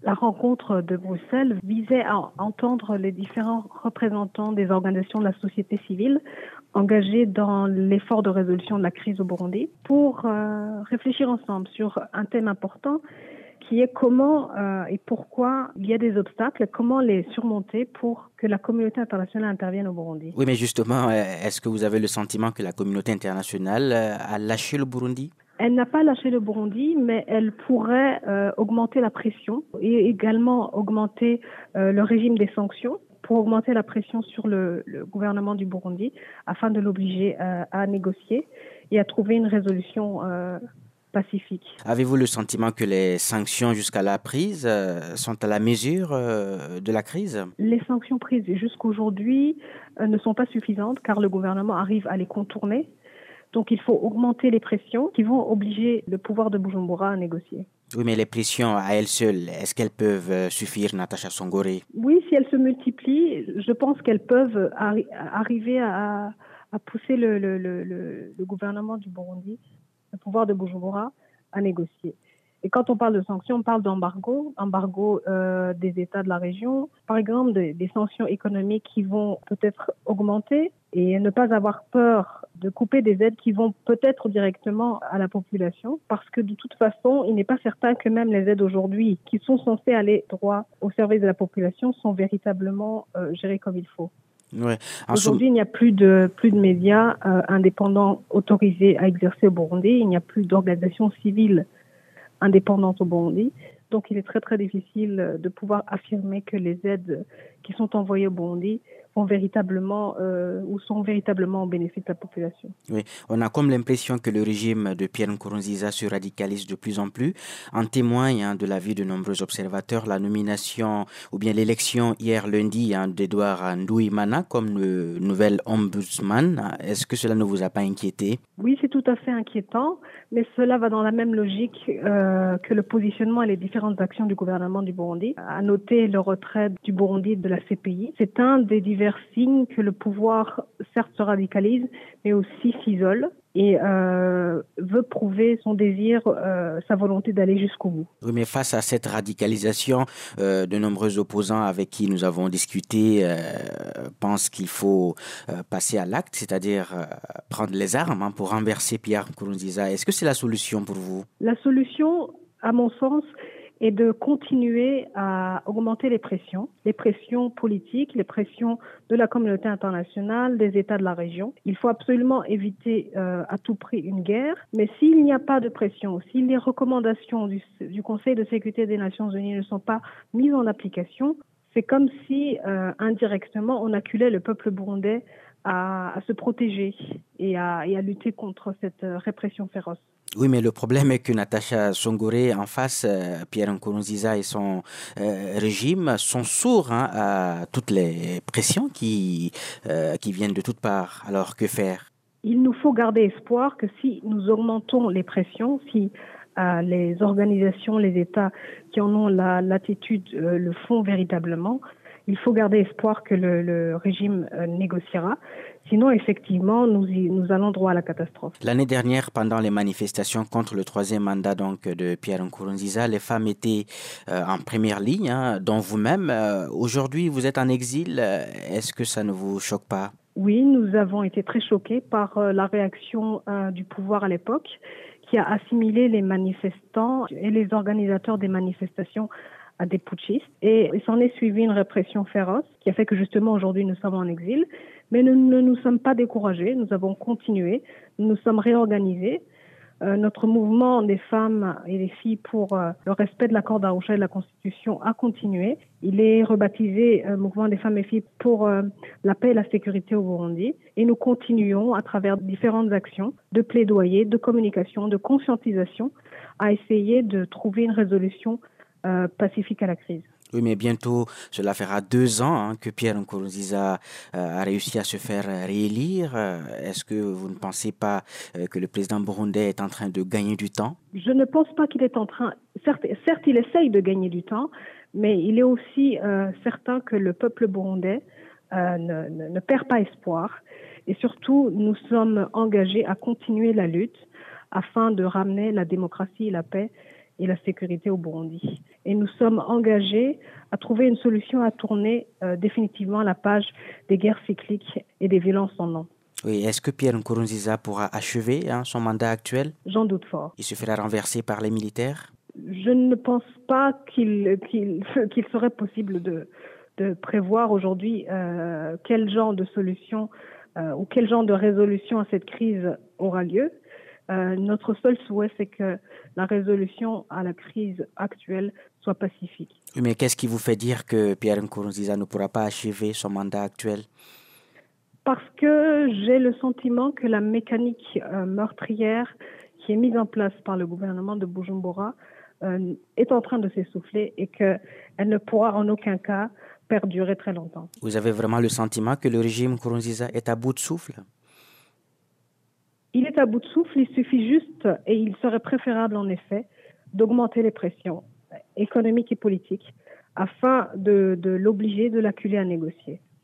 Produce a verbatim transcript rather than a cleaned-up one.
La rencontre de Bruxelles visait à entendre les différents représentants des organisations de la société civile engagés dans l'effort de résolution de la crise au Burundi pour euh, réfléchir ensemble sur un thème important qui est comment euh, et pourquoi il y a des obstacles, comment les surmonter pour que la communauté internationale intervienne au Burundi. Oui, mais justement, euh, est-ce que vous avez le sentiment que la communauté internationale euh, a lâché le Burundi? Elle n'a pas lâché le Burundi, mais elle pourrait euh, augmenter la pression et également augmenter euh, le régime des sanctions pour augmenter la pression sur le, le gouvernement du Burundi afin de l'obliger euh, à négocier et à trouver une résolution euh, pacifique. Avez-vous le sentiment que les sanctions jusqu'à la prise euh, sont à la mesure euh, de la crise? Les sanctions prises jusqu'aujourd'hui euh, ne sont pas suffisantes car le gouvernement arrive à les contourner. Donc il faut augmenter les pressions qui vont obliger le pouvoir de Bujumbura à négocier. Oui, mais les pressions à elles seules, est-ce qu'elles peuvent euh, suffire, Natacha Songoré? Oui, si elles se multiplient, je pense qu'elles peuvent arri- arriver à, à pousser le, le, le, le, le gouvernement du Burundi, le pouvoir de Bujumbura, à négocier. Et quand on parle de sanctions, on parle d'embargo, embargo euh, des États de la région, par exemple des, des sanctions économiques qui vont peut-être augmenter et ne pas avoir peur de couper des aides qui vont peut-être directement à la population, parce que de toute façon, il n'est pas certain que même les aides aujourd'hui, qui sont censées aller droit au service de la population, sont véritablement euh, gérées comme il faut. Ouais. En somme, Aujourd'hui, il n'y a plus de, plus de médias euh, indépendants autorisés à exercer au Burundi, il n'y a plus d'organisations civiles indépendante au Burundi. Donc, il est très, très difficile de pouvoir affirmer que les aides qui sont envoyées au Burundi vont véritablement euh, ou sont véritablement au bénéfice de la population. oui, on a comme l'impression que le régime de Pierre Nkurunziza se radicalise de plus en plus. En témoigne hein, de l'avis de nombreux observateurs la nomination ou bien l'élection hier lundi hein, d'Edouard Nduimana comme le nouvel ombudsman. Est-ce que cela ne vous a pas inquiété? Oui, c'est tout à fait inquiétant, mais cela va dans la même logique euh, que le positionnement et les différentes actions du gouvernement du Burundi. À noter le retrait du Burundi de la C P I. C'est un des divers signes que le pouvoir, certes, se radicalise, mais aussi s'isole et euh, veut prouver son désir, euh, sa volonté d'aller jusqu'au bout. Oui, mais face à cette radicalisation, euh, de nombreux opposants avec qui nous avons discuté euh, pensent qu'il faut euh, passer à l'acte, c'est-à-dire euh, prendre les armes hein, pour renverser Pierre Nkurunziza. Est-ce que c'est la solution pour vous? La solution, à mon sens, est de continuer à augmenter les pressions, les pressions politiques, les pressions de la communauté internationale, des États de la région. Il faut absolument éviter euh, à tout prix une guerre, mais s'il n'y a pas de pression, si les recommandations du, du Conseil de sécurité des Nations Unies ne sont pas mises en application, c'est comme si euh, indirectement on acculait le peuple burundais à, à se protéger et à, et à lutter contre cette euh, répression féroce. Oui, mais le problème est que Natacha Songoré, en face, euh, Pierre Nkurunziza et son euh, régime sont sourds hein, à toutes les pressions qui, euh, qui viennent de toutes parts. Alors, que faire? Il nous faut garder espoir que si nous augmentons les pressions, si euh, les organisations, les États qui en ont la latitude euh, le font véritablement, il faut garder espoir que le, le régime euh, négociera. Sinon, effectivement, nous, y, nous allons droit à la catastrophe. L'année dernière, pendant les manifestations contre le troisième mandat donc de Pierre Nkurunziza, les femmes étaient euh, en première ligne, hein, dont vous-même. Euh, aujourd'hui, vous êtes en exil. Euh, Est-ce que ça ne vous choque pas? Oui, nous avons été très choqués par euh, la réaction euh, du pouvoir à l'époque, qui a assimilé les manifestants et les organisateurs des manifestations à des putschistes. Et il s'en est suivi une répression féroce qui a fait que justement aujourd'hui nous sommes en exil. Mais nous ne nous sommes pas découragés, nous avons continué, nous nous sommes réorganisés. Euh, notre mouvement des femmes et des filles pour euh, le respect de l'accord d'Arusha et de la Constitution a continué. Il est rebaptisé euh, Mouvement des femmes et filles pour euh, la paix et la sécurité au Burundi. Et nous continuons à travers différentes actions de plaidoyer, de communication, de conscientisation à essayer de trouver une résolution euh, pacifique à la crise. Oui, mais bientôt, cela fera deux ans hein, que Pierre Nkurunziza euh, a réussi à se faire réélire. Euh, Est-ce que vous ne pensez pas euh, que le président burundais est en train de gagner du temps? Je ne pense pas qu'il est en train... Certes, certes, il essaye de gagner du temps, mais il est aussi euh, certain que le peuple burundais euh, ne, ne, ne perd pas espoir. Et surtout, nous sommes engagés à continuer la lutte afin de ramener la démocratie et la paix et la sécurité au Burundi. Et nous sommes engagés à trouver une solution à tourner euh, définitivement la page des guerres cycliques et des violences sans nom. Oui, est-ce que Pierre Nkurunziza pourra achever hein, son mandat actuel? J'en doute fort. Il se fera renverser par les militaires? Je ne pense pas qu'il, qu'il, qu'il serait possible de, de prévoir aujourd'hui euh, quel genre de solution euh, ou quel genre de résolution à cette crise aura lieu. Euh, notre seul souhait, c'est que la résolution à la crise actuelle soit pacifique. Mais qu'est-ce qui vous fait dire que Pierre Nkurunziza ne pourra pas achever son mandat actuel? Parce que j'ai le sentiment que la mécanique euh, meurtrière qui est mise en place par le gouvernement de Bujumbura euh, est en train de s'essouffler et qu'elle ne pourra en aucun cas perdurer très longtemps. Vous avez vraiment le sentiment que le régime Nkurunziza est à bout de souffle? Il est à bout de souffle, il suffit juste, et il serait préférable en effet, d'augmenter les pressions économiques et politiques afin de, de l'obliger, de l'acculer à négocier.